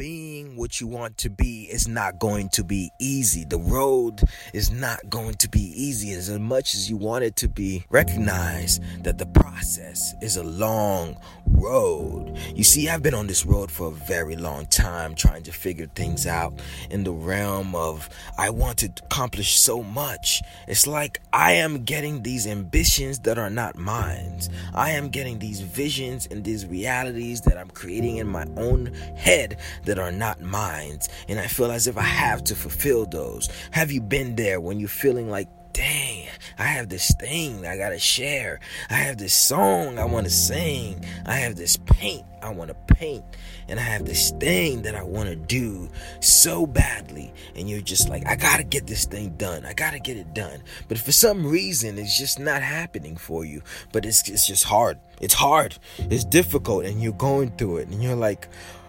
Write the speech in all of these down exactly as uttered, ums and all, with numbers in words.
being what you want to be is not going to be easy. The road is not going to be easy. As much as you want it to be, recognize that the process is a long road. You see, I've been on this road for a very long time, trying to figure things out in the realm of I want to accomplish so much. It's like I am getting these ambitions that are not mine. I am getting these visions and these realities that I'm creating in my own head that are not mine. And I feel as if I have to fulfill those. Have you been there when you're feeling like, dang, I have this thing I gotta share. I have this song I want to sing. I have this paint I want to paint. And I have this thing that I want to do so badly. And you're just like, I gotta get this thing done. I gotta get it done. But for some reason, it's just not happening for you. But it's, it's just hard. It's hard. It's difficult. And you're going through it. And you're like,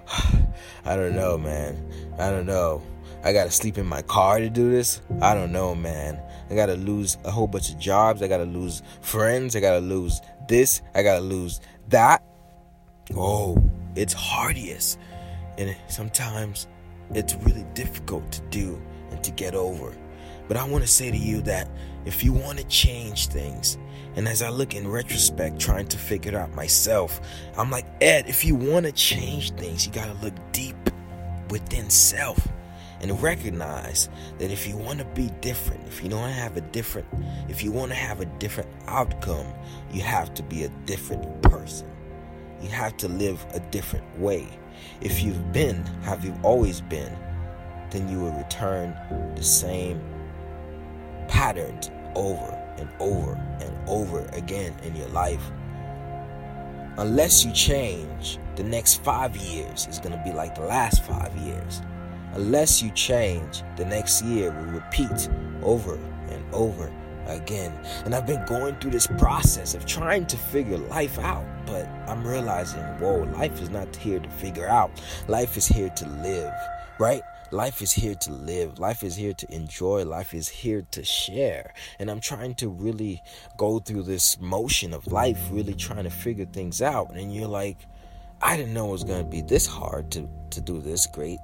I don't know, man. I don't know. I gotta sleep in my car to do this. I don't know, man. I gotta lose a whole bunch of jobs. I gotta lose friends. I gotta lose this. I gotta lose that. Oh, it's hardiest. And sometimes it's really difficult to do and to get over. But I want to say to you that if you want to change things, and as I look in retrospect, trying to figure it out myself, I'm like, Ed, if you want to change things, you gotta look deep within self. And recognize that if you want to be different, if you want to have a different, if you want to have a different outcome, you have to be a different person. You have to live a different way. If you've been, have you always been, then you will return the same patterns over and over and over again in your life. Unless you change, the next five years is going to be like the last five years. Unless you change, the next year will repeat over and over again. And I've been going through this process of trying to figure life out, but I'm realizing, whoa, life is not here to figure out. Life is here to live, right? Life is here to live. Life is here to enjoy. Life is here to share. And I'm trying to really go through this motion of life, really trying to figure things out. And you're like, I didn't know it was going to be this hard to, to do this great.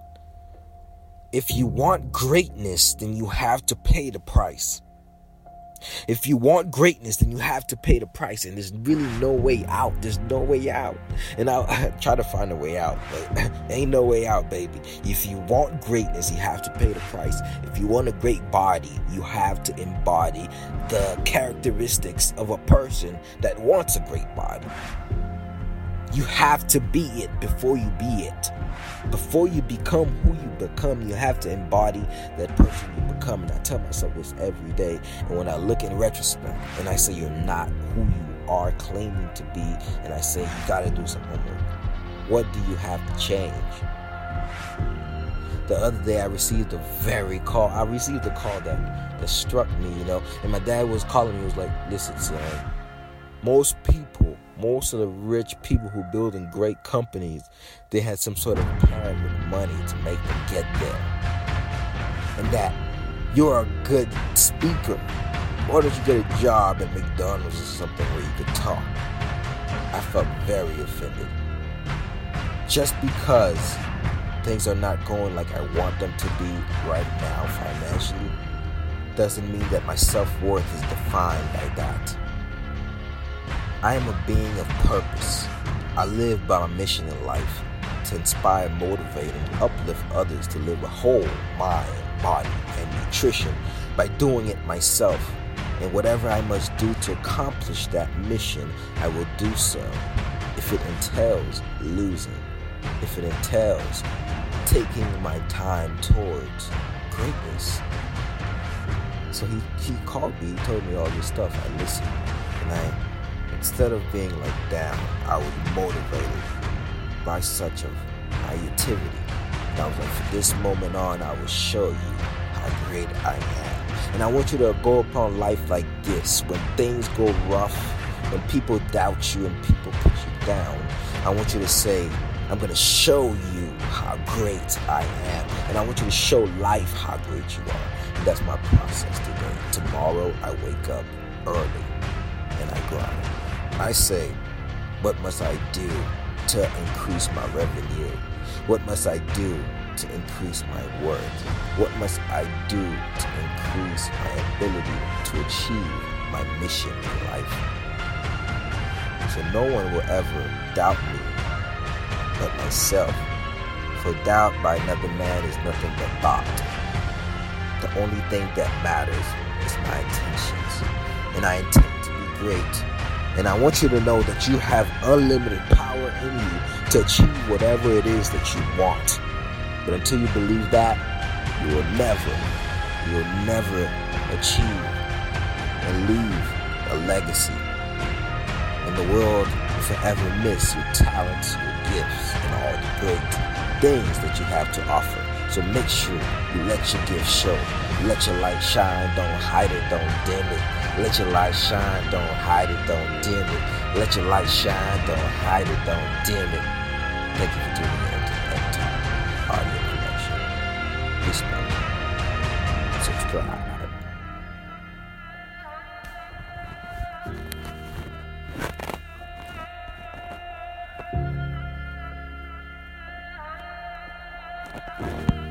If you want greatness, then you have to pay the price. If you want greatness, then you have to pay the price. And there's really no way out. There's no way out. And I'll, I'll try to find a way out. But ain't no way out, baby. If you want greatness, you have to pay the price. If you want a great body, you have to embody the characteristics of a person that wants a great body. You have to be it before you be it. Before you become who you become, you have to embody that person you become. And I tell myself this every day. And when I look in retrospect and I say you're not who you are claiming to be, and I say you got to do some homework, what do you have to change? The other day I received a very call. I received a call that, that struck me, you know. And my dad was calling me. He was like, listen, son, most people, most of the rich people who build in great companies, they had some sort of plan with money to make them get there. And that you're a good speaker. Why don't you get a job at McDonald's or something where you could talk? I felt very offended. Just because things are not going like I want them to be right now financially doesn't mean that my self-worth is defined by that. I am a being of purpose. I live by my mission in life to inspire, motivate, and uplift others to live a whole mind, body, and nutrition by doing it myself. And whatever I must do to accomplish that mission, I will do so. If it entails losing, if it entails taking my time towards greatness. So he, he called me, he told me all this stuff. I listened, and I instead of being like down, I was motivated by such of naivety. And I was like, from this moment on, I will show you how great I am. And I want you to go upon life like this. When things go rough, when people doubt you and people put you down, I want you to say, I'm going to show you how great I am. And I want you to show life how great you are. And that's my process today. Tomorrow, I wake up early and I grind. I say, what must I do to increase my revenue? What must I do to increase my worth? What must I do to increase my ability to achieve my mission in life? So no one will ever doubt me but myself. For doubt by another man is nothing but thought. The only thing that matters is my intentions. And I intend to be great. And I want you to know that you have unlimited power in you to achieve whatever it is that you want. But until you believe that, you will never, you will never achieve and leave a legacy. And the world will forever miss your talents, your gifts, and all the great things that you have to offer. So make sure you let your gift show. Let your light shine, don't hide it, don't dim it. Let your light shine, don't hide it, don't dim it. Let your light shine, don't hide it, don't dim it. Thank you for tuning in to the Emptime Audio Connection. Peace, man. Subscribe. Thank you.